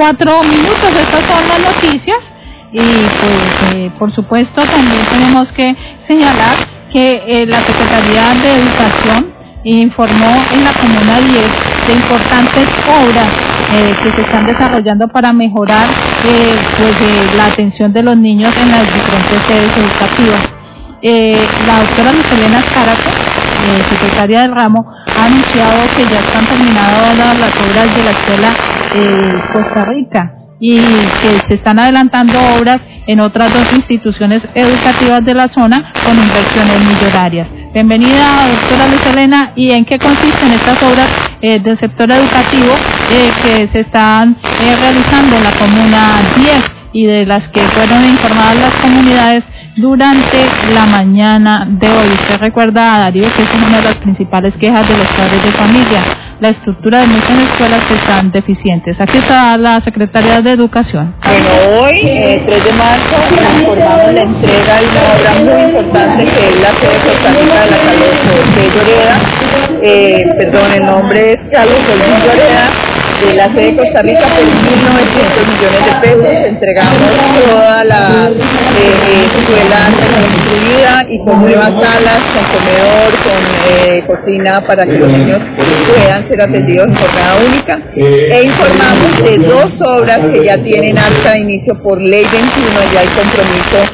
4 minutos. Estas son las noticias y pues por supuesto también tenemos que señalar que la Secretaría de Educación informó en la Comuna 10 de importantes obras que se están desarrollando para mejorar la atención de los niños en las diferentes sedes educativas. La doctora Luz Helena Escárate, secretaria del ramo, ha anunciado que ya están terminadas las obras de la escuela Costa Rica y que se están adelantando obras en otras 2 instituciones educativas de la zona con inversiones millonarias. Bienvenida, doctora Luz Helena. ¿Y en qué consisten estas obras del sector educativo que se están realizando en la Comuna 10 y de las que fueron informadas las comunidades durante la mañana de hoy? Usted recuerda, Darío, que es una de las principales quejas de los padres de familia, la estructura de muchas escuelas que están deficientes. Aquí está la Secretaría de Educación. Bueno, hoy, 3 de marzo, informamos la entrega de una obra muy importante que es la sede Costa Rica de la Carlos José Lloreda. El nombre es Carlos José Lloreda, de la sede Costa Rica, por 1.900 millones de pesos. Entregamos toda la escuela construida y con nuevas salas, con comedor, con cocina para que los niños puedan ser atendidos en jornada única. E informamos de 2 obras que ya tienen acta de inicio por ley 21, ya hay compromiso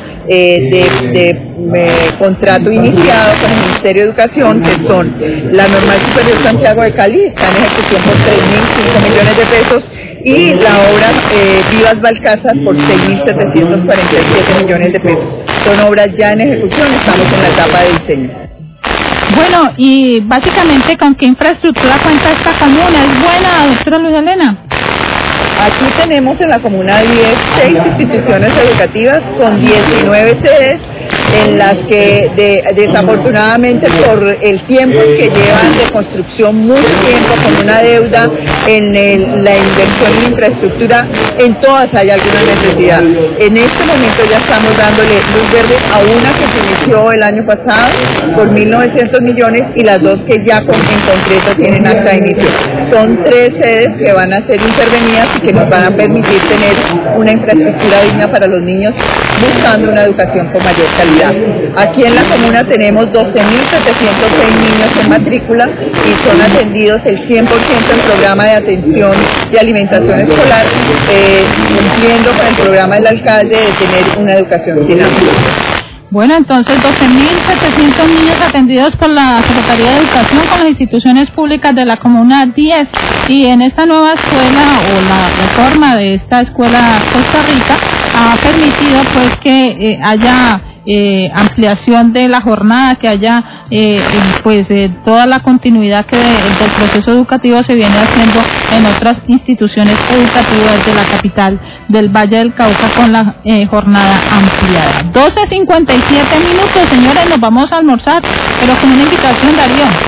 de contrato iniciado con el Ministerio de Educación, que son la Normal Superior Santiago de Cali, está en ejecución por 3.005 millones de pesos, y la obra Vivas Balcázar por 6.747 millones de pesos. Son obras ya en ejecución, estamos en la etapa de diseño. Bueno, y básicamente, ¿con qué infraestructura cuenta esta comuna? ¿Es buena, doctora Luz Helena? Aquí tenemos en la Comuna 10 6 instituciones educativas con 19 sedes, en las que desafortunadamente por el tiempo que llevan de construcción, mucho tiempo, con una deuda en la inversión en infraestructura, en todas hay alguna necesidad. En este momento ya estamos dándole luz verde a una que se inició el año pasado por 1.900 millones y las 2 que ya en concreto tienen acta de inicio. Son 3 sedes que van a ser intervenidas y que nos van a permitir tener una infraestructura digna para los niños, buscando una educación con mayor calidad. Aquí en la comuna tenemos 12.706 niños en matrícula y son atendidos el 100% en programa de atención y alimentación escolar, cumpliendo con el programa del alcalde de tener una educación sin hambre. Bueno, entonces 12.700 niños atendidos por la Secretaría de Educación con las instituciones públicas de la Comuna 10, y en esta nueva escuela, o la reforma de esta escuela Costa Rica, ha permitido pues que haya ampliación de la jornada, que haya toda la continuidad que del proceso educativo se viene haciendo en otras instituciones educativas de la capital del Valle del Cauca con la jornada ampliada. 12:57 minutos, señores, nos vamos a almorzar, pero con una invitación, Darío.